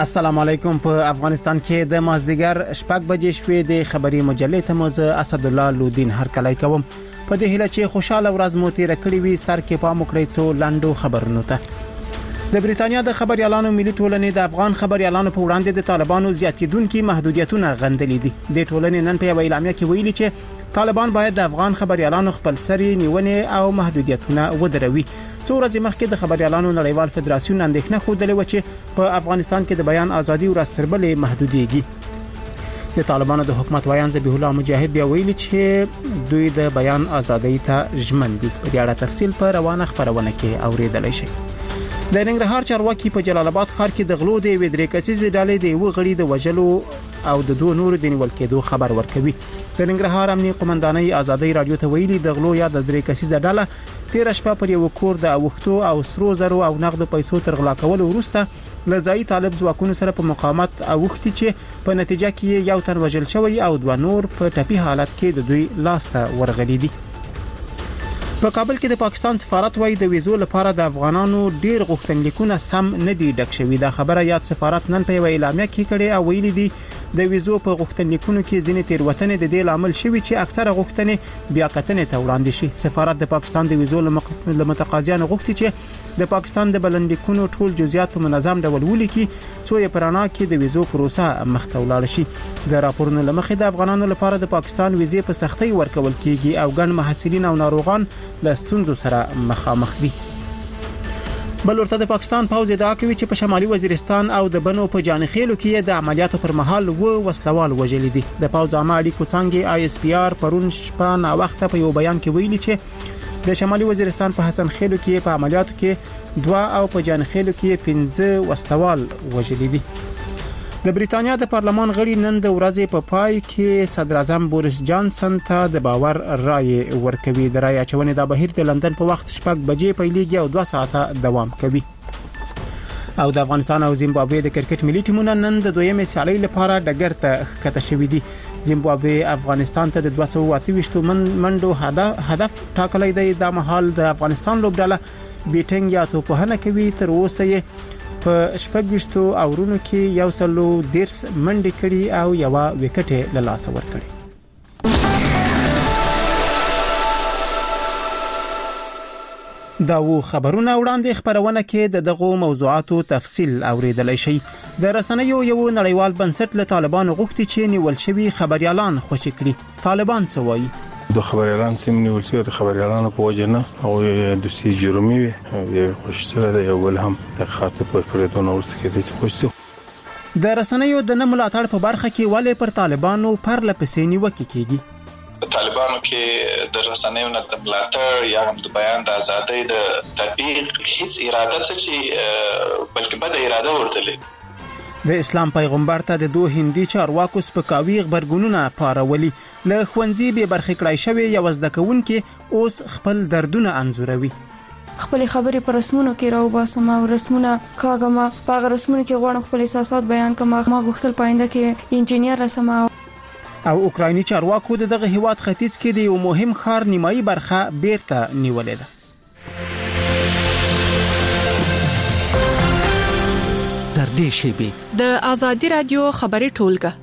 السلام علیکم. په افغانستان کې د مازدیګر شپږ بجې شوې د خبري مجلې ته موزه اسد الله لودین هر کله کوم په دې هیله چې خوشاله ورځ مو تیر کړی وي. سر کې پام وکړئ څو لاندو خبرونو ته. د بریتانیا د خبريالانو ملي ټولنې د افغان خبريالانو په وړاندې د طالبانو زیاتیدونکو محدودیتونه غندلې دي. د ټولنې نن په اعلامیه کې ویلي چې طالبان باید د افغان خبريالانو خپل سری نیونې او محدودیتونه ودروي. څو ورځې مخکې د خبريالانو نړیوال فدراسیون اندېښنه خوده و چې په افغانستان کې د بیان ازادي ورځ سربلې محدودېږي. د طالبانو د حکومت وایان ذبیح الله مجاهد بیا ویلي چې دوی د بیان ازادۍ ته ژمن دي. په دې اړه تفصیل په روانه خبرونه کې اوریدلای شئ. د ننګرهار چارواکي په جلال آباد ښار کې د غلو د وډرې کسیزې ډلې د یو غړي د وژلو او د دوه نور د نیول کېدو خبر ورکوي. د ننګرهار امنیه قومندانۍ ازادۍ رادیو ته ویلي د غلو یا د درې کسیزه ډله تیر شپه پر یو کور د اوختو او سرو زرو او نقد پیسو تر غلا کولو وروسته لزای طالب ځواکونو سره په مقاومت اوختي چې په نتیجه کې یو تن وژل شوی او دوه نور په ټپي حالت کې د دوی لاسته ورغلي دي. په کابل کې د پاکستان سفارت وايي د ویزو لپاره د افغانانو ډیر غوښتنلیکونه سم نه دي ډک شوی. دا خبره یاد سفارت نن په اعلامیه کې کړي او ویلي دي د ویزو په غوښتنلیکونو کې ځینې تیروتنې د دې لامل شوی چې اکثره غوښتنې بیا کتنې ته وړاندې شي. سفارت د پاکستان د ویزو لمتقاضیانو غوښتي چې د پاکستان د بلندلیکونو ټول جزئیات په منظم ډول ولیکي څو یې پرانا کې د ویزو پروسه مخته ولاړ شي. د راپورونو لمخې د افغانانو لپاره د پاکستان ویزې په سختۍ ورکول کیږي او ګڼ محصلین او ناروغان له ستونزو سره مخامخ دي. بل ورته د پاکستان پوځ ادعا کوي چې په شمالي وزیرستان او د بنو په جانخېلو کې د عملیاتو پر مهال وسلوال وژل دي. د پوځ عامه اړیکو څنګه ISPR پرون شپه نا وخت په یو بیان کې ویلي چې د شمالي وزیرستان په حسن خېلو کې په عملیاتو کې 2 او په جانخېلو کې 15 وسلوال وژل دي. د بریتانیا د پارلمان غړي نن د ورځې په پای کې صدر اعظم بوریس جانسن ته د باور رائے ورکوي. د رائے اچونې د بهیر د لندن په وخت 6 بجې پیلېږي او 2 ساعته دوام کوي. او د افغانستان او زیمبابوې د کرکټ ملي ټیمونو نن د دویمې سیالۍ لپاره ډګر ته ښکته شوي دي. زیمبابوې افغانستان ته د 228 منډو هدف ټاکلی دی. د مهال د افغانستان لوبډله بیټینګ یا توپخانه کوي. تر اوسه یې په 26 اورونو کې یو سلو 10 منډې کړي او یو وکټ له لاسه ورکړي. دا و خبرونه وړاندې خبرونه کې دغه موضوعاتو تفصیل اوریدلای شي. د رسنیو یو نړیوال بنسټ له طالبانو غوښتي چې نیول شوی خبريالان خوشی کړي. طالبان څه وایي؟ د خبريالان سیمه نیول شوی د خبريالانو په وجه نه او د سی جرمي وي خوشاله دی. یو بل هم د خاطر په پردونو ورسته کې د خوشي د رسنیو د نه ملاتړ په برخه کې ولې پر طالبانو پر لپسې نیوکه کیږي. طالبانو کې د رسنیو نه د ملاتړ یا هم د بیان د ازادۍ د تطبیق هیڅ اراده څه چې بلکې بد اراده ورته لري. د اسلام پیغمبر ته د دوه هندي چارواکو سپکاوي خبرګونونه پارولي. له خوندزي به برخه کړای شوی یو زدکون کې اوس خپل دردونه انځوروي. خپل خبرې پر رسمونو کې راو باسم او رسمونه کاغما په رسمونو کې غواړم خپل احساسات بیان کوم. ما غوښتل پاینده کې انجینیر رسم او اوکرایني چارواکو دغه هیواد ختیځ کې د یو مهم ښار نیمایي برخه بیرته نیولې ده. د آزادی رادیو خبري ټولګه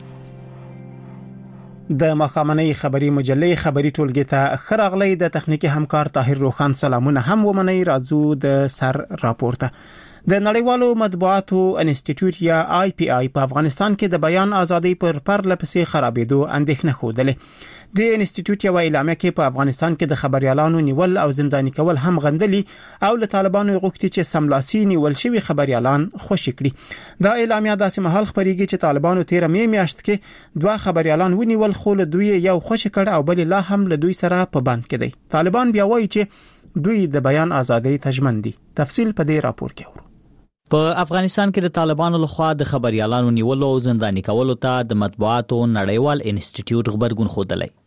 د مخامنۍ خبري مجلې خبري ټولګه ته خراغلي د تخنیکی همکار طاهر روخان سلامونه هم ومني. راځو د سر راپورته. د نړیوالو مطبوعاتو انسټیټیوټ یا IPI په افغانستان کې د بیان ازادي پر لپسې خرابېدو اندېښنه خوده. د انسټیټیوټ یو اعلامیه کې په افغانستان کې د خبريالانو نیول او زنداني کول هم غندلي او له طالبانو غوښتي چې سملاسي نیول شوی خبريالان خوشی کړي. دا اعلامیه داسې مهال خبريږي چې طالبانو 13 میاشت کې 2 خبريالان ونیول خو له دوی یو خوشی کړ او بل لا هم له دوی سره په بند کې دي. طالبان بیا وایي چې دوی د بیان ازادۍ تضمن دي. تفصیل په دې راپور کې اورو. په افغانستان کې د طالبانو لخوا د خبريالانو نیولو او زنداني کولو ته د مطبوعاتو نړیوال انسټیټیوټ خبرګون خوده.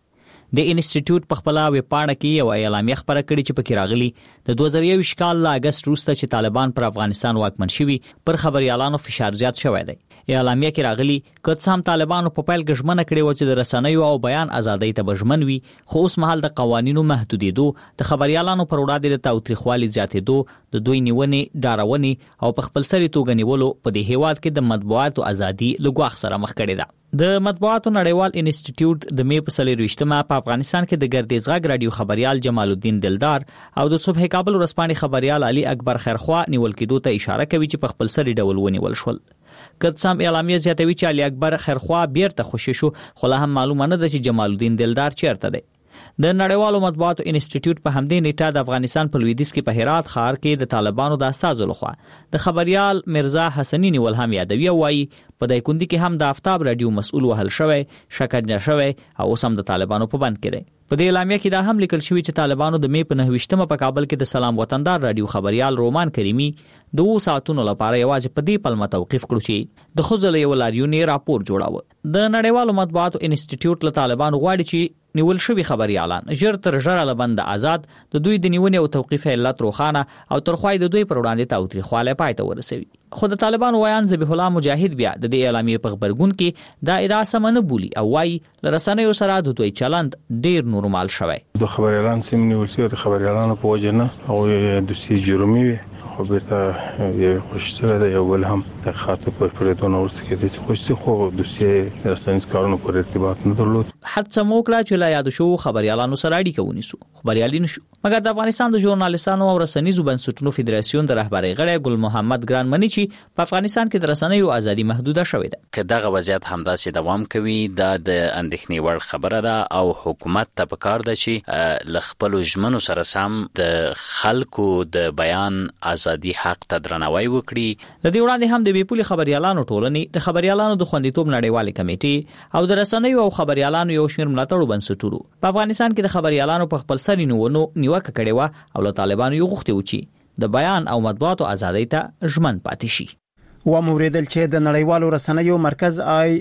د انسټیټیوټ په خپل ویب پاڼه کې یو اعلامیه خبره کړې چې پکې راغلي د 2021 کال له اگست وروسته چې طالبان پر افغانستان واکمن شوي پر خبريالانو فشار زیات شوی دی. اعلامیه کې راغلي که څه هم طالبانو په پیل کې ژمنه کړې و چې د رسنیو او بیان ازادۍ ته بژمن وي، خو اوس مهال د قوانینو محدودېدو، د خبريالانو پر وړاندې د تاوتریخوالي زیاتېدو، د دوی نیونې، ډارونې او په خپل سری توګه نیولو په دې هیواد کې د مطبوعاتو ازادي له ګواښ سره مخ کړې ده. د مطبوعاتو نړیوال انسټیټیوټ د مې په 24مه په افغانستان کې د ګردیز غږ رادیو خبريال جمال الدین دلدار او د صبح کابل ورځپاڼې خبريال علي اکبر خیرخوا نیول کېدو ته اشاره کوي چې په خپل سری ډول ونیول شول. کڅام اعلامیه زیاتوي چې علي اکبر خیرخوا بیرته خوشی شو، خو لا هم معلومه نه ده چې جمال الدین دلدار چیرته دی. د نړیوالو مطبوعاتو انسټیټیوټ په همدې نیټه د افغانستان په لویدیځ کې په هرات ښار کې د طالبانو د استازو لخوا د خبريال مرزا حسنی نیول هم یادوي او وايي په دایکندي کې هم د آفتاب رادیو مسؤل وهل شوی، شکنجه شوی او اوس هم د طالبانو په بند کې دی. په دې اعلامیه کې دا هم لیکل شوی چې طالبانو د مې په 29مه په کابل کې د سلام وطندار رادیو خبريال رومان کریمی د 2 ساعتونو لپاره یوازې په دې پلمه توقیف کړو چې د خوځل یو لاریونی راپور جوړاوه. د نړیوالو مطبوعاتو انسټیټیوټ له طالبانو غواړي چې نیول شوی خبريالان ژر تر ژره لبند آزاد، د دوی د نیونې او توقیف علت روخانه او ترخوای د دوی پر وړاندې تاوتریخواله پای ته ورسوي. خو د طالبانو ویان ذبیح الله مجاهد بیا د دې اعلامیې په خبرګون کې دا ادعا سمنه بولی او وايي لرسنیو سره د دوی چلند ډیر نورمال شوی. د خبريالان سیم نیول شوی د خبريالانو په وجه نه او د سی جرمي خو بیرته یو خوشسره ده یو بل هم د خاطر پر پردون ورسته کې چې خوشتي خو د سی رسنیز کارونو پر ارتباط نه درلود. حتی موکړه چې لا یاد شو خبريالانو سره اړیکه ونیسو، خبريالین شو، مګر د افغانستان د ژورنالیستانو او رسنیزو بنسټونو فدراسیون د رهبری غړی ګل محمد ګران منی چې په افغانستان کې د رسنیو ازادي محدوده شوې ده. که دغه وضعیت همداسې دوام کوي دا د اندېښنې وړ خبره ده او حکومت ته پکار ده چې ل خپل ژمنو سره سم د خلکو د بیان ازادي حق ته درناوی وکړي. د دې وړاندې هم د بیپولي خبريالانو ټولنې د خبريالانو د خوندیتوب نړیوالې کمیټې او د رسنیو او خبريالانو یو شمېر ملاتړو بنسټونو په افغانستان کې د خبريالانو په خپل سری نیونو نیوکه کړې و او له طالبانو یو غوښتي و چې د بیان او مطبوعاتو ازادۍ ته ژمن پاتې شي. و موریدل چې د نړیوالو رسنیو مرکز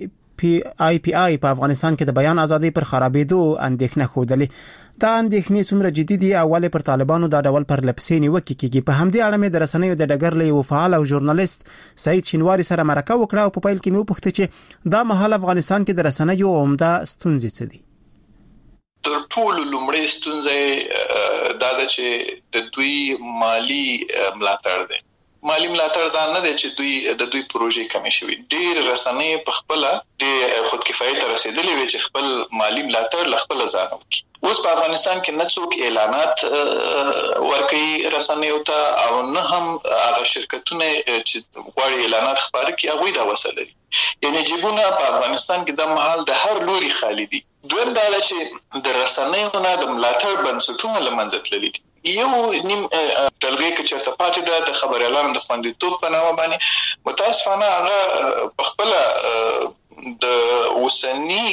آی پی آی په افغانستان کې د بیان ازادۍ پر خرابېدو اندېښنه خوده. دا اندېښنې څومره جدي دي او ولې پر طالبانو دا ډول پر لپسې نیوکې کیږي؟ په همدې اړه مې د رسنیو د ډګر له یو فعال او ژورنالیست سعید شینواری سره مرکه وکړه او په پیل کې مې وپوښتل چې دا مهال افغانستان کې د رسنیو عمده ستونزې څه دي؟ تر ټولو لومړی ستونزه دا ده چې د دوی مالی ملاتړ دی. مالی ملاتړ دا نه دی چې د دوی پروژې کمې شوي. ډېر رسنۍ په خپل د خودکفایت رسیدلې وي چې خپل مالی ملاتړ ل خپل ځان وکړي. اوس په افغانستان کې نه څوک اعلانات ورکوي رسنیو ته او نه هم هغه شرکتونه چې غواړي اعلانات خبرې کوي هغه دا وسه لري. یعنی جیبونه په افغانستان کې د محل د هر لوري خالی دي. دویم دا چې د رسنیو نه د ملاتړ بنسټونه لمنځه تللي دي. یو نیم ټلګي کې چرته پاتې ده د خبريالانو د خوندیتوب په نامه باندې متاسفانه هغه په خپل د اوسنی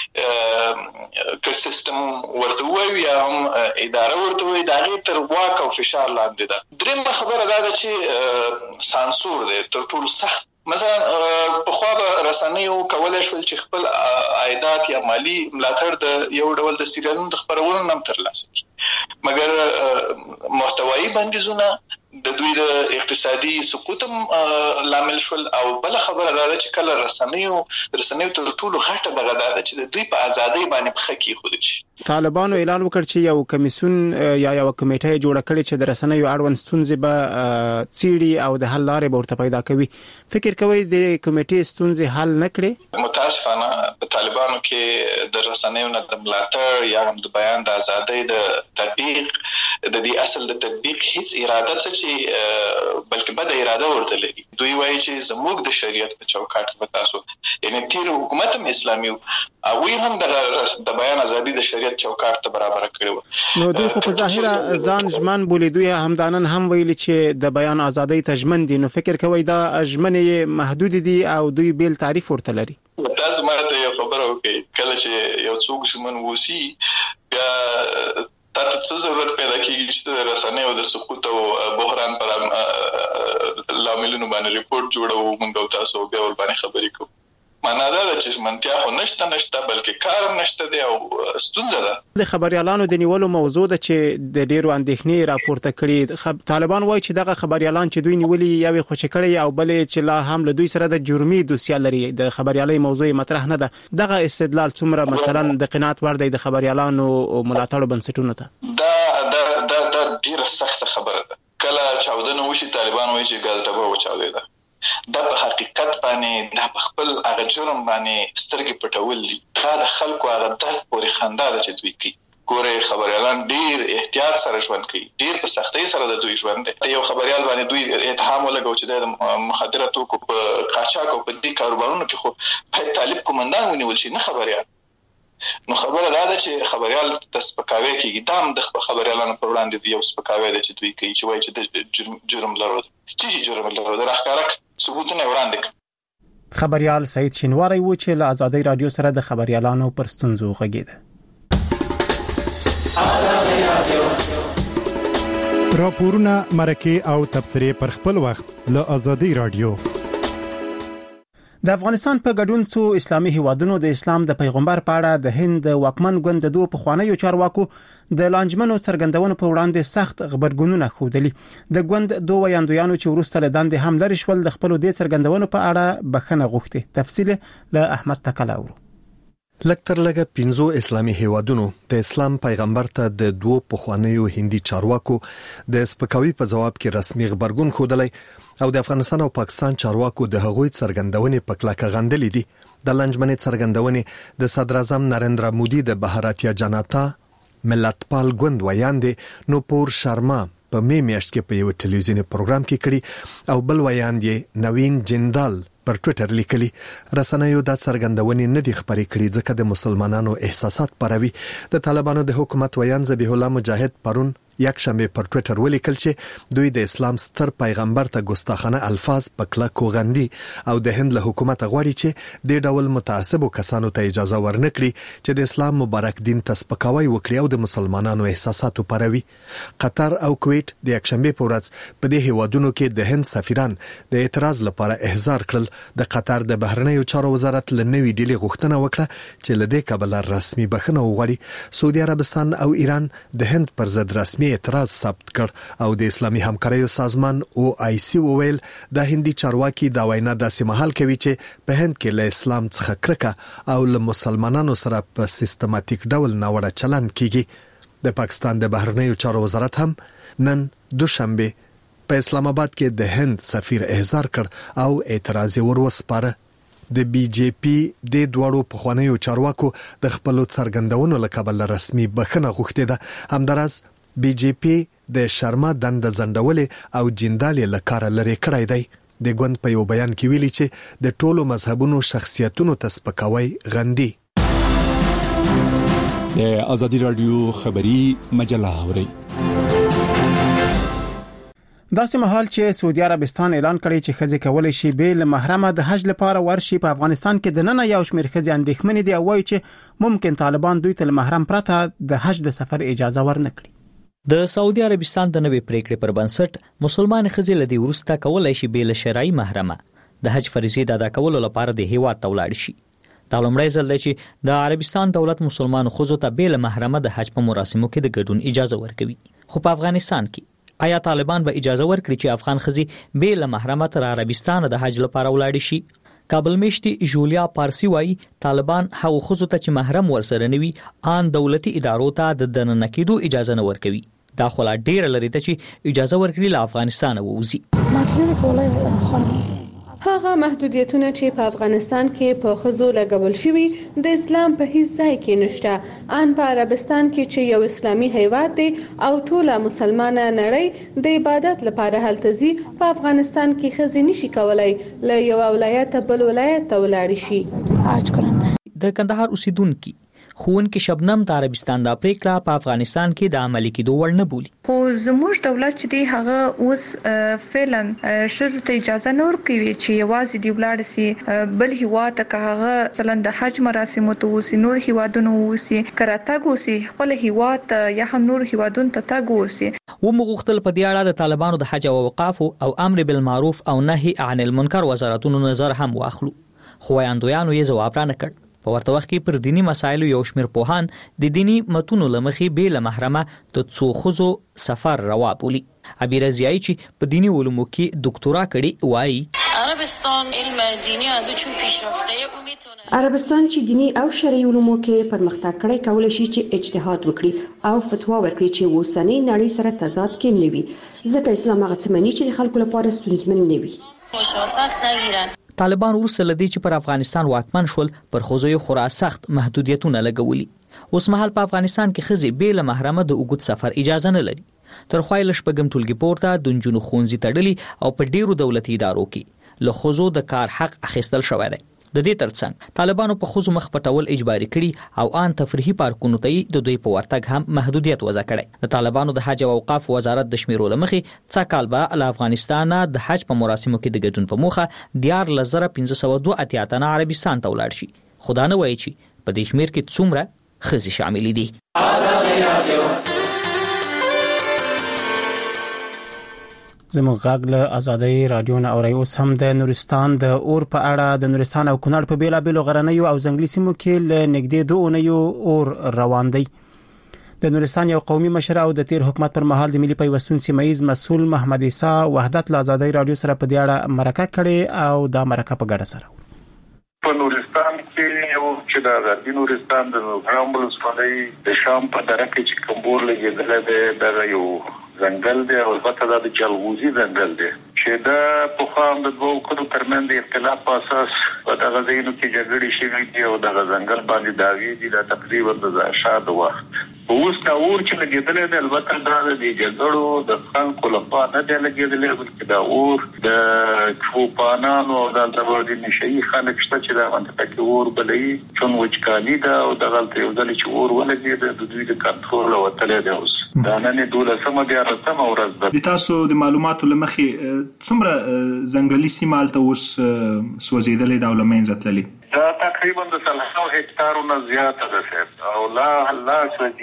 سیستم ورته وي یا هم اداره ورته وي دا غي تر واک او فشار لاندې ده. درېمه خبره دا ده چې سانسور دی تر ټولو سخت. مثلا په خو به رسنیو کولای شول چې خپل عایدات یا مالی ملاتړ د یو ډول د سیریالونو د خبرولو نم ترلاسه کړي، مګر محتوایی بندیزونه د دوی د اقتصادي سقوط لامل شول. او بل خبره دا چې کله رسنیو تر ټولو غټه دغه ده چې د دوی په ازادۍ باندې پخې کېښودل شي. طالبانو اعلان وکړ چې یو کمیسیون یا یو کمیټه جوړه کړي چې د رسنیو اړوند ستونزې به څیړي او د حل لارې به ورته پیدا کوي. فکر کوي د کمیټې ستونزې حل نه کړي؟ متاسفانه په طالبانو کې د رسنیو نه د ملاتړ یا هم د بیان د ازادۍ د تطبیق د دې اصل د تطبیق هیڅ اراده څه چې بلکې بد اراده ورته لري. دوی وایي چې زموږ د شریعت په چوکاټ کې تاسو یعنی تیر حکومت هم اسلامي او هم د بیان ازادي د شریعت چوکاټ ته برابر کړو. نو دوی خو په ظاهر ځان ژمن بولي. دوی همدانن هم ویلي چې د بیان ازادۍ ته ژمن دي. نو فکر کوي دا ژمنې محدود دي او دوی بیل تعریف ورته لري. تاسو ماته یو خبره وکړئ، کله چې یو څوک ژمن وسی بیا تاسو څه ضرورت پیدا کیږي چې د رسنیو د سقوط او بحران پر لاملونو باندې ریپورت جوړو موږ تاسو به ور باندې خبرې کوو. معنا دا چې ژمنتیا خو نشته بلکې کار نشته دی او ستونزه ده. د خبريالانو د نیولو موضوع ده چې د ډیرو اندېښنې راپورته کړي. طالبان وایي چې دغه خبريالان چې دوی نیولي یو خوشی کړي او بلې چې لا هم له دوی سره د جرمي دوسیه لري. د خبريالۍ موضوع مطرح نه ده. دغه استدلال څومره مثلا د قناعت وړ دی د خبريالانو ملاتړ بنسټونو ته؟ دا ډیره سخت خبره ده. کله چاودنه وشي طالبان وایي چې ګاز ډبه وچاودېده. دا په حقیقت باندې دا په خپل هغه جرم باندې سترګې پټول دي. دا د خلکو هغه درد پورې خندا ده چې دوی کوي. ګوره خبريالان ډیر احتیاط سره ژوند کوي، ډیر په سختۍ سره د دوی ژوند دی. یو خبريال باندې دوی اتهام ولګو چې د مخدره توکو په قاچاق او په دې کاروبارونو کې خو طالب کومندان ونیول شي، نه خبريال. نو خبره دا ده چې خبريال د سپکاوي کېږي. دا هم د خبريالانو پر وړاندې دی یو سپکاوي دی چې دوی کوي چې وایي چې د جرم لرو چې جرم لرو د راښکارک ثبوتونه وړاندې. خبريال سعید شینواری و چې له آزادۍ رادیو سره د خبريالانو پر ستونزو غږیده. راپورونه مرکه او تبصره پر خپل وخت له آزادۍ رادیو. د افغانستان په ګډون څو اسلامي هیوادونو د اسلام د پیغمبر په اړه د هند واکمن ګوند د دوه پخوانیو چارواکو د لانجمنو څرګندونو په وړاندې سخت خبرګونونه ښودلي. د ګوند دوه ویاندویانو چې وروسته له دندې هم لري شول د خپل د څرګندونو په اړه بخښنه غوښتي. تفصیل له احمد تکلاورو. لکتر لګه 15 اسلامي هیوادونو د اسلام پیغمبر ته د دوه پخوانیو هندي چارواکو د سپکاوي په جواب کې رسمي خبرګون ښودلی او د افغانستان او پاکستان چارواکو د هغوی څرګندونې په کلکه غندلې دي. د لانجمنې څرګندونې د صدر اعظم نریندرا مودي د بهاراتیا جنتا ملتپال ګوند ویاندې نوپور شرما په میاشت کې په یو ټلویزیونی پروګرام کې کړي او بل ویاندې نوین جندال پر ټوئیټر لیکلي. رسنیو د څرګندونې نه دي خبرې کړې ځکه د مسلمانانو احساسات پاروي. د طالبانو د حکومت ویان ذبیح الله مجاهد پرون یک شنبه پر ټوئیټر ولیکل چې دوی د اسلام ستر پیغمبر ته ګستاخانه الفاظ په کلکو غندي او د هند له حکومت غواړي چې د ډول متعصبو کسانو ته اجازه ورنکړي چې د اسلام مبارک دین ته سپکاوی وکړي او د مسلمانانو احساساتو پاروي. قطر او کویت د یک شنبه په ورځ په دې هیوادونو کې د هند سفیران د اعتراض لپاره احضار کړل. د قطر د بهرنیو چارو وزارت له نوې ډلې غوښتنه وکړه چې له دې کبله رسمي بخښنه وغواړي. سعودي عربستان او ایران د هند پر ضد رسمي اعتراض ثبت کړ او د اسلامي همکاریو سازمان OIC وویل د هندي چارواکي دا وینا داسې مهال کوي چې په هند کې له اسلام څخه کرکه او له مسلمانانو سره په سیستماتیک ډول ناوړه چلند کیږي. د پاکستان د بهرنیو چارو وزارت هم نن دوشنبه په اسلام آباد کې د هند سفیر احضار کړ او اعتراض وروسپاره. د BJP د دوړو پخوانیو چارواکو د خپل څرګندونو لکبل رسمي بخښنه غوښتې ده. همدارس BJP د شرما دند زندولې او جندالې لکاره لري کړای دی. د ګوند په یو بیان کې ویلي چې د ټولو مذهبونو شخصیتونو تسپکاوی غندي. د آزادۍ رادیو خبری مجله اوري. داسې مهال چې سعودي عربستان اعلان کړی چې خځې کولای شي بیل محرمه د حج لپاره ورشي، په افغانستان کې د نن یو شمېر خځې اندېښمنې دي او وایي چې ممکن طالبان دوی ته محرم پرته د حج د سفر اجازه ورنکړي. د سعودي عربستان د نوې پریکړې پر بنسټ مسلمان ښځې له دې وروسته کولای شي بیل شرعي محرمه د حج فریضې د ادا کولو لپاره د هیواد ته ولاړ شي. دا لومړی ځل دی چې د عربستان دولت مسلمان ښځو ته بیل محرمه د حج په مراسمو کې د ګډون اجازه ورکوي. خو په افغانستان کې آیا طالبان به اجازه ورکړي چې افغان ښځې بیل محرمه تر عربستان د حج لپاره ولاړ شي؟ کابل میشتي جولیا پارسی وایي طالبان هغه ښځو ته چې محرم ورسره نه وي ان دولتي ادارو ته د دننه کېدو اجازه نه ورکوي. دا خو لا ډیر لري ته چې اجازه ورکړي له افغانستان ووزي. هغه محدودیتونه چې په افغانستان کې په ښځو لګول شوي د اسلام په هیڅ ځای کې نشته. ان په عربستان کې چې یو اسلامي هیواد دی او ټوله مسلمانه نړۍ د عبادت لپاره هلته ځي، په افغانستان کې ښځې نشي کولای له یو ولایت بل ولایت ته ولاړ شي. د کندهار اوسیدونکو خوونکې شبنم د عربستان د پریکړه په افغانستان کې د عملي کېدو وړ نه بولي. خو زموږ دولت چې دی هغه اوس فعلا شذ ته اجازه نه ورکوي چې یوازې دی ولاړ سي بل هیواد ته هغه چلند د حج مراسم ته وسی نور هیوادونو وسی کراتګ وسی خپل هیواد یا هم نور هیوادونو ته تګ وسی. ومغختل په دې اړه د طالبانو د حج او اوقاف او امر بالمعروف او نهي عن المنکر وزارتونو نظر هم واخلو. خو وایاندویانو یې ځواب را نه کړ. په ورته وخت کې پر دینی مسایلو یو شمېر پوهان د دینی متونو لمخې بې له محرمه د څو ښځو سفر روا بولي. عبیره ضیایی چې په دینی علومو کې دکتورا کړې وایي عربستان علم دینی از چون پیشرفته او میتونه عربستان چې دینی او شرعي علومو کې پرمختګ کړی کولای شي چې اجتهاد وکړي او فتوا ورکړي چې اوسنۍ نړۍ سره تضاد کې نه وي، ځکه اسلام هغه څه مني چې د خلکو لپاره ستونزمن نه وي. سخت نگیرن. طالبان وروسته لدی چې پر افغانستان واکمن شول پر خوځوي خورا سخت محدودیتونه لګولي. اوس مهال په افغانستان کې خزي بیل محرمه د اوږد سفر اجازه نه لري. تر خوایل شپږم ټولګي پورته د جنونو خونځي تړلي او په ډیرو دولتي ادارو کې له خوځو د کار حق اخیستل شوی دی. د دې ترڅنګ طالبانو په خوځو مخ پټول اجباري کړي او ان تفریحي پارکونو ته د دوی په ورتګ هم محدودیت وضع کړي. د طالبانو د حج او اوقاف وزارت د شمیرو لمخې څا کال به له افغانستان د حج په مراسمو کې د ګډون په موخه 14502 تنه عربستان ته ولاړ شي. خدا نه وایي چې په دې شمیر کې څومره خزي شامل دي. زموږ غږ له آزادۍ رادیو نه اوري. اوس هم د نورستان د اور په اړه د نورستان او کونړ په بیلابېلو غرنیو او ځنګلي سیمو کې له نږدې 2 اونیو اور روان دی. د نورستان یو قومي مشر او د تیر حکومت پر مهال د ملي پیوستون سیمایز مسؤل محمد عیسی وحدت له آزادۍ رادیو سره په دې اړه مرکه کړې او دا مرکه په ګډه سره په نورستان کې یو چې د غربي نورستان د نورګرام ولسوالۍ د شام په دره کې چې کومبور لګېدل دی د یو ځنګل دی او البته دا د جلغوزي ځنګل دی چې دا په خام د دوه کډو ترمن د اختلاف په اساس په دغه ځایونو کې جګړې شوې دي او دغه ځنګل باندې داوی دي دا تقریبا د شاده وخت اوس دا اور چې لګېدل دی البته دا د جګړو د خلکو لپاره نه دی لګېدل بلکې دا اور د چوپانانو او د دغه نشي خلک شته چې دا منطقه کې اور بلې چون وچکالي دا او دغه یو ځل چې اور ولګېد د دوی د کنټرول او تلې دی اوس دا نن 12 بیا رسم او ورځ ده. د تاسو د معلوماتو لمخې څومره ځنګلي سیمه ته اوس سوځېدلې دا ولمنځه تللي دا تقریبا د 300 هکتارو نه زیاته ده او لا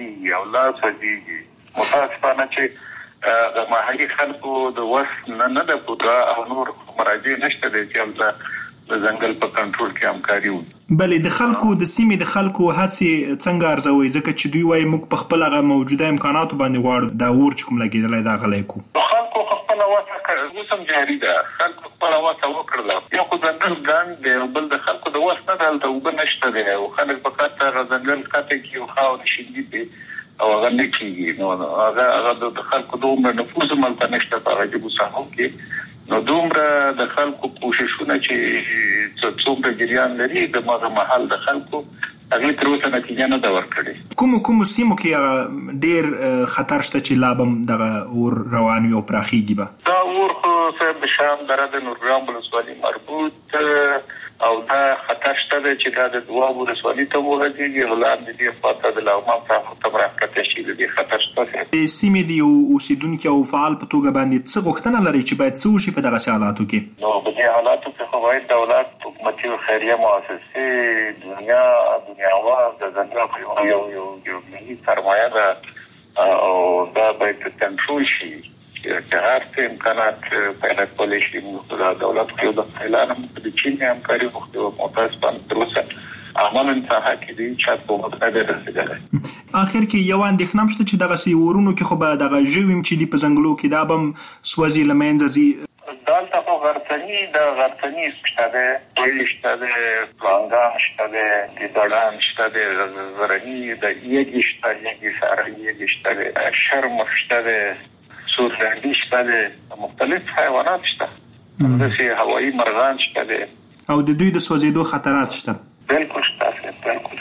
سوځي متاسفانه چې د محلي خلکو د وس نه د پوره او نور مراجع نشته دي چې د ځنګل په کنټرول کې همکاري وکړي. بلې د خلکو د سیمې د خلکو هڅې څنګه ارزوي ځکه چې دوی وايي موږ په خپل هغه موجوده امکاناتو باندې غواړو دا اور چې کوم لګیدل دا غلې کو خلکو خپل واسه کړو اوس جاری ده خلکو خپل واسه وکړل یو خو ځنګل ګان دی بل د خلکو د واسه نه دلته وبنشته دی او خلک په کاته ځنګل کاته کې او خاور شي دي او هغه نه کیږي نو هغه د خلکو دومره نفوذ ملته نشته په هغه کې وساحو کې نو دومره د خلکو کوششونه چې څومره جریان لري د ماغه محل د خلکو هغه تر اوسه نتیجه نه دا ورکړي. کوم سیمو کې ډیر خطر شته چې لابم دغه اور روان یو پراخیږي به دا اور خو د شام دره د نورګرام ولسوالۍ مربوط او دا خطر شته چې دا د دوه ولسوالۍ ته ورځي ولادت دي په تاسو د لغمان په تبرک کې شي د خطر شته. سیمې دی اوسیدونکو او فعال په توګه باندې څه غوښتنه لري چې باید څه وشي په دغه حالاتو کې؟ نو په دې حالاتو کې خو باید دولت حکومتي او خیریه مؤسسې دنیا د ځنګل یو ملي سرمایه ده او دا باید کنټرول شي چې هر څه امکانات پیدا کولای شي د دولت کې د اعلان د چین همکاري وکړي متاسفانه تر اوسه عملاً څه کې دي چې په متحده رسیدلې. اخر کې یو اندېښنه مشته چې دغه سی ورونو کې خو به دغه ژویم چې دی په ځنګلو کې دا بم سوځي لمنځه زی دالته خو غرڅنی شته ده ویل شته ده پلانګان شته ده ګډان شته ده زرنی د یګی شته یګی سره یګی شته ده شرم شته ده سورلندی شته ده مختلف حیوانات شته د سي هوایی مرغان شته ده او د دوی د سوځېدو خطرات شته. بالکل شته بالکل.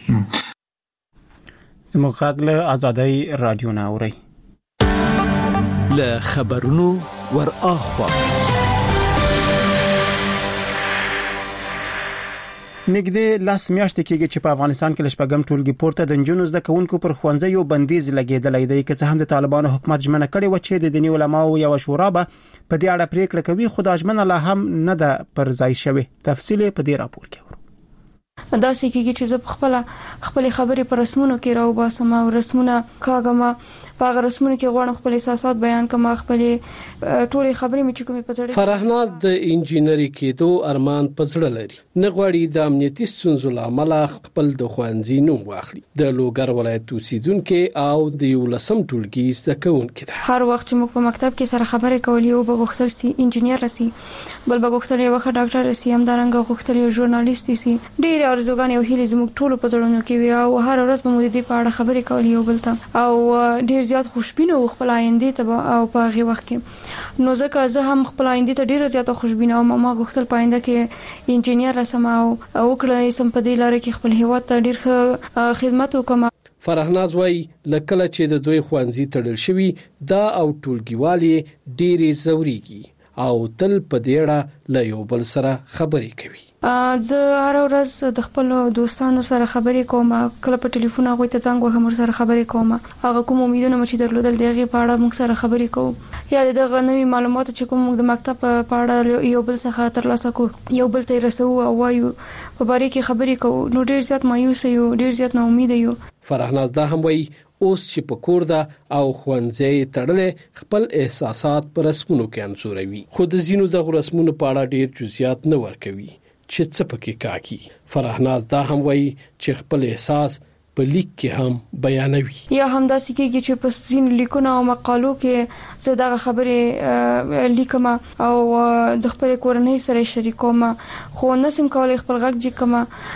زموږ غږ له آزادۍ رادیو نه اوري. له خبرونو ور اخوا نګدې لاس میاشتې کېږي چې په افغانستان کې لشپږم ټولګي پورته د جنونو زده کوونکو پر ښوونځیو بندیز لګېدلې دی که څه هم د طالبانو حکومت ژمنه کړې و چې د دیني علماو یو شورا به په دې اړه پریکړه کوي خو دا ژمنه لا هم نه ده پر ځای شوې. تفصیل په دې راپور کې دا سکیږي چې زه خپل خبرې پر رسمونو کې راو باسم او رسمونه کاغما په رسمونو کې غواړم خپل احساسات بیان کړم، خپل ټولې خبرې مې چې کومې په زړه. فرهناز د انجینری کېدو ارمان په زړه لري، نه غواړي د امنیتي ستونزو لامل خپل د خوانځي نوم واخلي. د لوګر ولایت اوسیدونکو او د 11م ټولګي زده کوونکو ده. هر وخت چې موږ په مکتب کې سره خبرې کولې او به غوښتل سي انجینر راسي، بل به غوښتل یو ښه ډاکټر راسي، هم دارنګ غوښتل یو ژورنالیست سي. ډېر ارزوګان او هیلې زموږ ټول په زړونو کې وي او هر ورځ به موږ دې په اړه خبرې کولې او بلته او ډېر زیات خوشبینه او خپل آینده ته او په هغه وخت کې نو ځکه زه هم خپل آینده ته ډېر زیات خوشبینه او ما غوښتل پاینده کې انجینر راسم او وکړم سم په دې لاره کې خپل هیواد ته ډېر خدمت وکم. فرهناز وای لکه چې د دوی خوانځي تړل شوی دا او ټولګیوالي ډېری زوريږي او تل په دې اړه له یو بل سره خبرې کوي. زه هر ورځ د خپل دوستانو سره خبرې کوم، کله په ټلیفون هغه ته زنګ وهم سره خبرې کوم، هغه کوم امیدونه چې درلودل دغه په اړه موږ سره خبرې کوو یا دغه نوې معلومات چې کوم موږ د مکتب په اړه یو بل څخه ترلاسه کوو، یو بل ته رسو او وایو په باره کې خبرې کوو، نو ډېر زیات مایوس یو، ډېر زیات نا امید یو. فرهناز دا هم وایي اوس چې په کور ده او خوانځي تړلې خپل احساسات پر رسمونو کې انځوروي، خو د زینو د رسمونو په اړه ډېر جزئیات نه ورکوي چې څه پکې کاږي. فرهناز دا هم وایي چې خپل احساس په لیک کې هم بیانوي. یا هم دا سکیږي چې په ځینو لیکونو او مقالو کې زه دا خبرې لیکم او د خپل کورنۍ سره شریکوم، خو نسم کولای خپل غږ جکم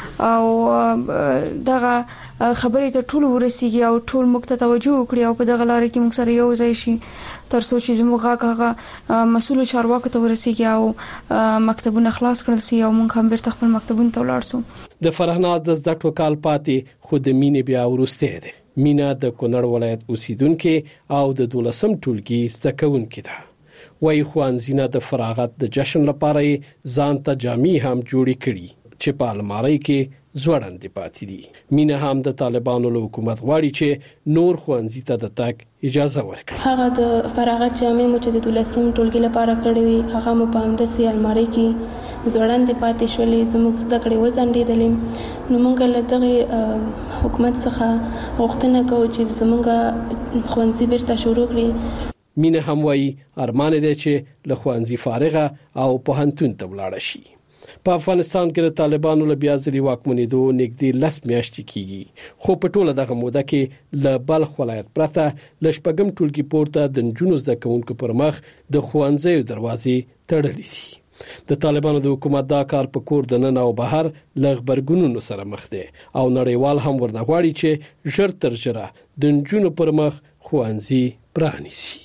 او دغه خبرې ته ټول ورسیږي او ټول موږ ته توجه وکړي او په دغه لار کې موږ سره یو ځای شي تر څو چې زموږ هغه مسؤل چارواکو ته ورسیږي او مکتبونه خلاص کړل شي او موږ هم بیرته خپل مکتبونه ته ولاړ شو. د فرهناز د زده کړو کال پاتې خو د مینې بیا ورسته ده. مینا د کونړ ولایت اوسیدونکو او د 12م ټولګي زده کوونکو ده. وای خوانځینه د فراغت د جشن لپاره ځان ته جامې هم جوړې کړي چې په الماری کې زوړندې پاتې دي. مینا هم د طالبانو له حکومت غواړي چې نور خوانځي ته د تګ اجازه ورکړي. هغه د فراغت جامې مو چې د 12م ټولګي لپاره کړې وي هغه مو په همداسې الماری کې زوړندې پاتې شولې، زموږ زده کړې وځنډېدلې. نو موږ له دغه حکومت څخه غوښتنه کوو چې زموږ خوانځي بیرته شروع کړي. مینا هم وایي ارمان دی چې له خوانځي فارغه او پوهنتون ته ولاړ شي. په افغانستان کې د طالبانو له بیا ځلې واکمنېدو نږدې 10 میاشتې کېږي، خو په ټوله دغه موده کې له بلخ ولایت پرته ل شپږم ټولګي پورته د نجونو زده کوونکو پر مخ د ښوونځیو دروازې تړلې دي. د طالبانو د حکومت دا کار په کور د نن او بهر له غبرګونونو سره مخ دی او نړیوال هم ورنغواړي چې ژر تر ژره د نجونو پر مخ ښوونځي پرانیسي.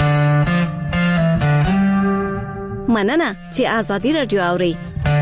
مننه چې آزادي رادیو اوري.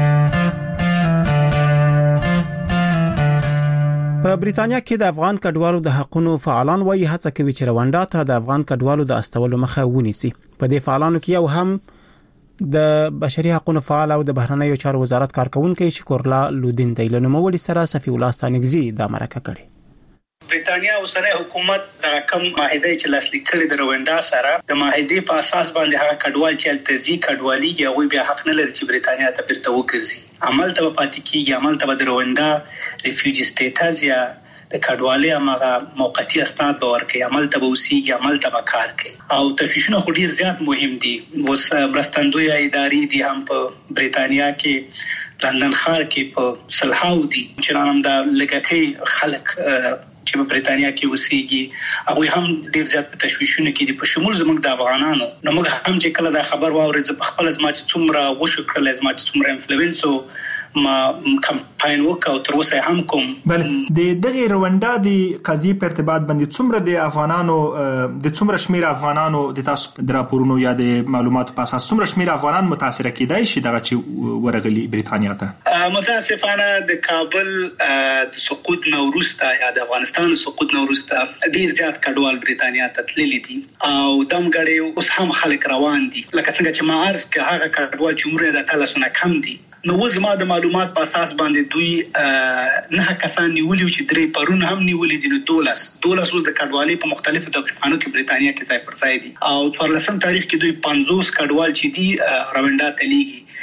په بریتانیا کې د افغان کډوالو د حقوقو فعالان وایي هڅه کوي چې رواندا ته د افغان کډوالو د استولو مخه ونیسي. په دې فعالانو کې یو هم د بشري حقوقو فعال او د بهرنیو چارو وزارت کارکونکو شکرلا لودین دی له نوموړي سره صفی الله ستانګزي د مرکه کړي. بریتانیا اوسنۍ حکومت د کم معاهده چې لاسلیک کړي د رواندا سره د معاهده په اساس باندې هغه کډوال چې التزي کډوالي یو بیا حق نه لري چې بریتانیا ته بیرته وګرځي، عمل ته پاتې کیږي، عمل ته د رواندا ریفیوجی سټیټس یا د کډوالۍ هغه موقتی اسناد باور کوي، عمل ته وسیږي، عمل ته کار کوي او تفیشونه خو ډیر زیات مهم دي. اوس مرستندوی ادارې دي هم په بریتانیا کې لندن ښار کې په سلهاو دي چې نام د لګکې خلک چې په بریتانیا کې وسیږي هغه هم ډیر زیات په تشویشونه کې دي په شمول زموږ د افغانانو. نو موږ هم چې کله دا خبر واورې په خپل ځما چې څومره وشکړل ځما چې څومره انفلوئنسو ما کمپاین وکاو تر اوسه هم کوم. بل د دغه رواندا د قضیې په ارتباط باندې څومره د افغانانو د څومره شمیر افغانانو د تاسو د راپورونو یا د معلوماتو په اساس څومره شمیر افغانان متاثر کیدای شي دغه چې ورغلي بریتانیا ته؟ متاسفانه د کابل د سقوط نوروستا یا د افغانستان سقوط نوروستا ډیر زیات کډوال بریتانیا ته تللي دي او دمګړې اوس هم خلک روان دي لکه څنګه چې ما عرض کړ هغه کډوال چې عمر د تلاسونه کم دي. نو زما د معلومات په اساس باندې دوی نه کسان نیولي چې درې پرون هم نیولي دي، نو 12 اوس د کډوالۍ په مختلفو توقیفانو کې بریتانیا کې ځای پر ځای دي او 14 تاریخ کې دوی 50 کډوال چې دي رواندا ته لیږي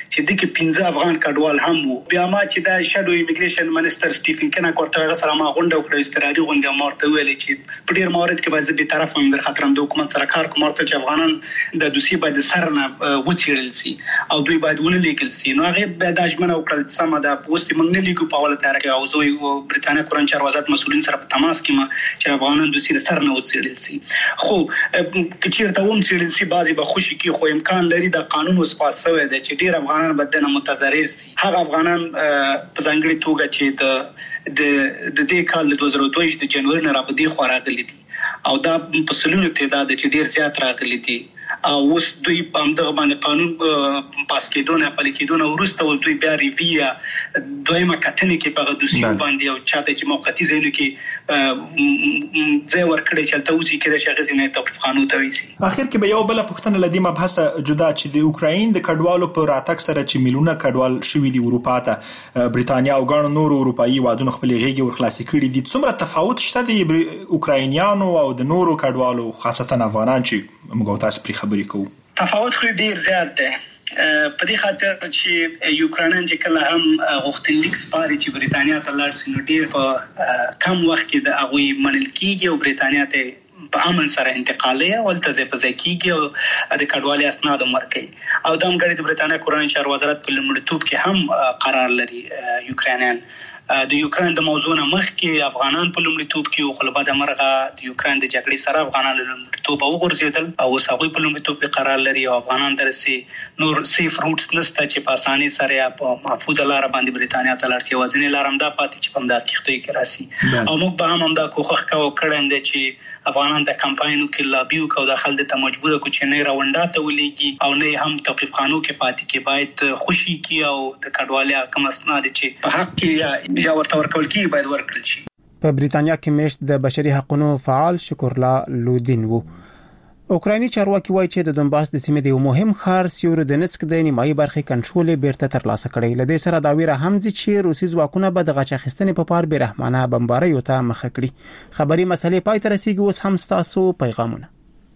چې د کې 15 افغان کډوال هم وو. بیا ما چې د شادو ایمیګریشن منسٹر سټیفن کناک ورته سره ما غونډه وکړه استراري غونډه مارته ویلې چې په ډیر موارد کې باید به طرف هم در خاطر د حکومت سره کار کوم ورته چې افغانان د دوسیه باید سر نه وڅیړل سي او دوی باید ونه لیکل سي. نو هغه به د اجمنه وکړل سم ده اوس موږ نه لیکو په اوله تیار کې او زه برتانیا کورن چار وزارت مسؤلین سره په تماس کې ما چې افغانان دوسیه سر نه وڅیړل سي. خو کچیرته هم چې سي بعضي به خوشي کې خو امکان لري د قانون وسپاس شوی دی چې ډیر افغانان بدنه متضرر سي. هغه افغانان په ځانګړي توګه چې د دې کال د 2022 د جنوري نه راپدې خو راغلي دي او دا په سلونو تعداد چې ډیر زیات راغلي دي او اوس دوی په همدغه باندې قانون پاس کېدونه پلي کېدونه ورسته ول دوی بیا ریویا دویمه کتنې کې په دوسیو باندې او چاته چې موقتی ځایونه کې ځای ورکړي چې تاسو کې د شغزینې توقف قانون ته ویسي. اخر کې به یو بل پوښتنه لدی مبحث جدا چې د اوکراین د کډوالو په راتګ سره چې میلیونه کډوال شوي دي اروپا ته برتانیا او ګڼو نورو اروپایي وادونو خپل غیږي ورخلاصي کړي دي. څومره تفاوت شته د اوکراینیانو او د نورو کډوالو خاصتا افغانان چې موږ تاسو پرې خبرې کوو؟ تفاوت خو ډیر زیات دی په دې خاطر چې یوکرانیان چې کله هم غوښتنلیک سپاري چې برتانیا ته لاړ شي نو ډیر په کم وخت کې د هغه منل کیږي او برتانیا ته په امن سره انتقالي او تلځه په ځای کېږي او د کډوالي اسناد مرکي او د امګړي د برتانیا کورن چار وزارت په لمړیتوب کې هم قرار لري. یوکرانیان د یوکران د موضوع نه مخکې افغانان په لومړیتوب کې او خلبا د مرغه د یوکران د جګړې سره افغانان له لومړیتوب وګرځیدل او اوس هغه په لومړیتوب کې قرار لري او افغانان درسي نور سیف روټس نسته چې په اساني سره په محفوظه لار باندې برتانیا ته لاړ شي. وزنه لارم دا پاتې چې په دا کېختوي کې راسي او موږ به هم دا کوخه کړم چې افغانان د کمپاینو کې لابیو کو د خلک ته مجبور کو چې نه راونډه ته ولېږي او نه هم توقف قانون کې پاتې کې باید خوشي کی او د کډوالۍ حکم اسناد چې په حق کې یا ورته ورکول کی باید ورکړل شي. په بریتانیا کې میشت د بشري حقوقو فعال شکرلا لودین وو. اوکرایني چارواکي وایي چې د دونباس د سیمې د یو مهم ښار سیورودنسک د نیمایي برخې کنټرول بیرته ترلاسه کړي. لدې سره دا ویره هم چې روسي ځواکونه به د غچاخستنې په پار بیرحمانه بمباریو ته مخه کړي. خبري مسلې پای ته رسیدي اوس هم تاسو پیغامونه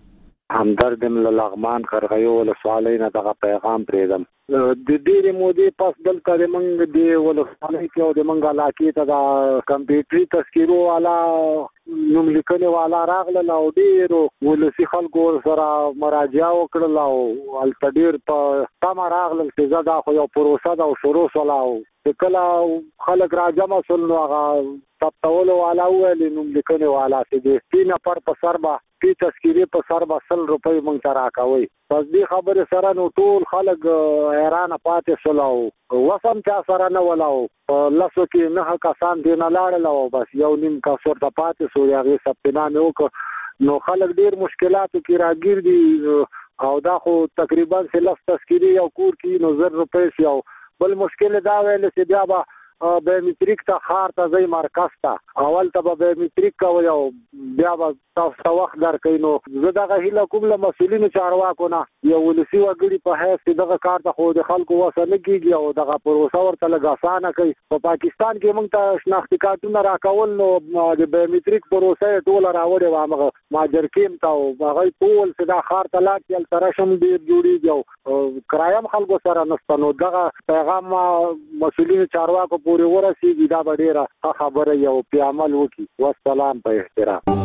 همدرد لغمان خرغیو ولسوالۍ نه دغه پیغام پریدم د ډېرې مودې پس دلته د منګ دی ولسوالۍ کې او د منګ علاقې ته د کمپیوټري تذکیرو والا نوم لیکنې والا راغله او ډېرو ولسي خلکو سره مراجعه وکړل او هلته ډېر په تمه راغلل چې زه دا خو یو پروسه ده او شروع شوله او کله خلک راجمع شول نو هغه ثبتولو والا وویل نوم لیکنې والا چې د 3 نفر په سر به په تذکیرې په سر به 100 روپۍ مونږ ته راکوي. پس دې خبرې سره نو ټول خلک حیرانه پاتې شول او وسم چا سره نه ولاو لاسو کې نه کسان دې نه لاړل او بس یو نیم کس ورته پاتې شو هغه ثبتنامه وکړ نو خلک ډېر مشکلاتو کې راګیر دي او دا خو تقریبا سلف تذکیرې او کور کې نو 100 روپۍ شي او بل مشکل دا ویل چې بیا به بایومټریک ته خار ته ځای مرکز ته اول ته به بایومټریک کوي او بیا به تاسو وخت درکې نو زه دغه هیله کوم له مسؤلینو چارواکو نه یو ولسی وګړي په حیث کې دغه کار ته خو د خلکو وسنه کیږي او دغه پروسه ورته لګاسانه کوي. په پاکستان کې موږ ته شناختی کارتونه راکول نو د بایومټریک پروسه ټول راوړې و هغه ماجر کېم ته او هغه ټول صدا خار ته لاړ چې ترشم ډیر جوړیږي او کرایم خلکو سره نستنو. دغه پیغام مسؤلینو چارواکو پورې ورسیږي دا ډیره خبره یو په عمل وکي. والسلام په احترام.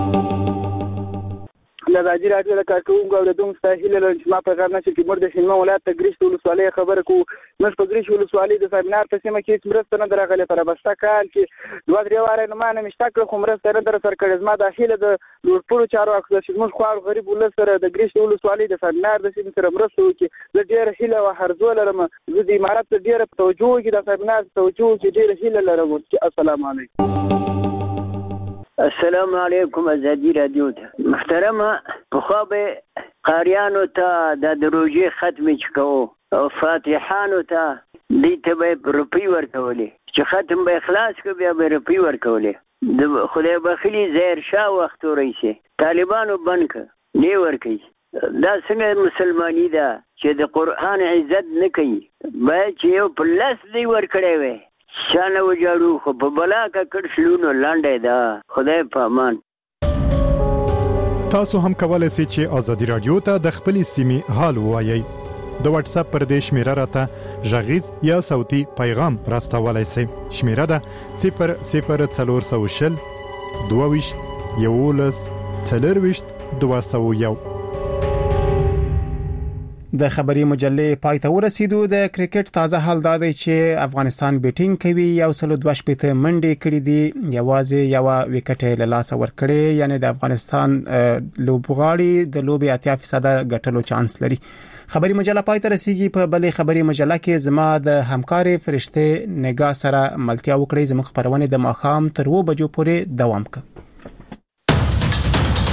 لږه راځي د کارکونکو او د دوم ساحل له چې ما پیغام نشي چې مرده شینما ولایت ته ګریشت ولسوالۍ خبره کو مش په ګریشت ولسوالۍ د سیمینار په سیمه کې مرسته نه درغله تر بسته کال کې 2-3 واره نه مانه مشتاق خو مرسته نه در سر کړي زما داخله د لوړپوړو چارو اکثر چې موږ خو غریب ولسره د ګریشت ولسوالۍ د سیمینار د سیمه سره مرسته وکي د ډیر هله او هرزو لرم د امارات ډیر په توجه کې د سیمینار توجه کې ډیر هله لرم. السلام علیکم. السلام علیکم ازادي رادیو ته محترمه په خوابه قاریانو ته د دروژې ختم چکو او فاتحانو ته دې ته به روپی ورکولې چې ختم به اخلاص کو بیا به روپی ورکولې د خدای بخیلی زهر شاه وخت ورسې طالبانو بنک نه ورکي. دا څنګه مسلمانی ده چې د قران عزت نه کوي باید چې یو پلس دی ورکړي وي شانه وجاړو خو په بلا کا کړشلونو لاندې دا خدای په امان. تاسو هم کولای شئ چې ازادي رادیو ته د خپل سیمې حال وایي د واتس اپ پر دې شمیره راته ژغیز یا صوتي پیغام راستولای شئ. شمیره ده 00420 22 11 201. د خبري مجلې پای ته ورسیدو. د کرکټ تازه حال دا دی چې افغانستان بیټینګ کوي، 102 منډې کړې دي، یوازې یو وکټ له لاس ورکړي، یعنی د افغانستان لوبغاړي د لوبي 80% ګټلو چانس لري. خبري مجله پای ته رسیدي. په بلې خبري مجله کې زما د همکارې فرشته نگاه سره ملتیا وکړي. زموږ خبرونه د ماښام تر 2 بجو پورې دوام کوي.